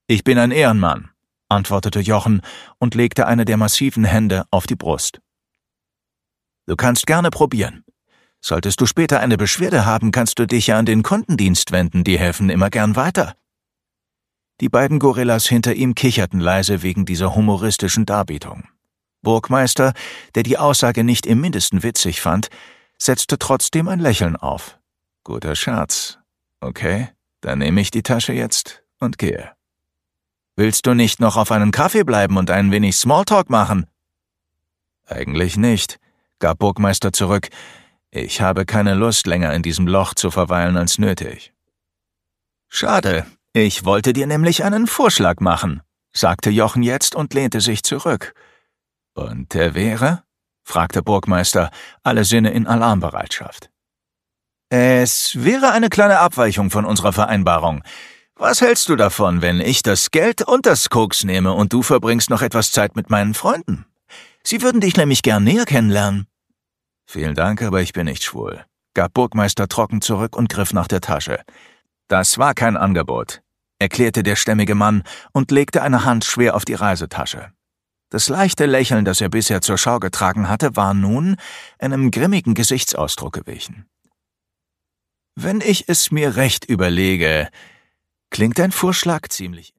Ich bin ein Ehrenmann, antwortete Jochen und legte eine der massiven Hände auf die Brust. Du kannst gerne probieren. Solltest du später eine Beschwerde haben, kannst du dich ja an den Kundendienst wenden, die helfen immer gern weiter. Die beiden Gorillas hinter ihm kicherten leise wegen dieser humoristischen Darbietung. Burgmeister, der die Aussage nicht im Mindesten witzig fand, setzte trotzdem ein Lächeln auf. Guter Scherz. Okay, dann nehme ich die Tasche jetzt und gehe. Willst du nicht noch auf einen Kaffee bleiben und ein wenig Smalltalk machen? Eigentlich nicht, gab Burgmeister zurück. Ich habe keine Lust, länger in diesem Loch zu verweilen als nötig. Schade, ich wollte dir nämlich einen Vorschlag machen, sagte Jochen jetzt und lehnte sich zurück. Und der wäre? Fragte Burgmeister, alle Sinne in Alarmbereitschaft. Es wäre eine kleine Abweichung von unserer Vereinbarung. Was hältst du davon, wenn ich das Geld und das Koks nehme und du verbringst noch etwas Zeit mit meinen Freunden? Sie würden dich nämlich gern näher kennenlernen. Vielen Dank, aber ich bin nicht schwul, gab Burgmeister trocken zurück und griff nach der Tasche. Das war kein Angebot, erklärte der stämmige Mann und legte eine Hand schwer auf die Reisetasche. Das leichte Lächeln, das er bisher zur Schau getragen hatte, war nun einem grimmigen Gesichtsausdruck gewichen. Wenn ich es mir recht überlege, klingt dein Vorschlag ziemlich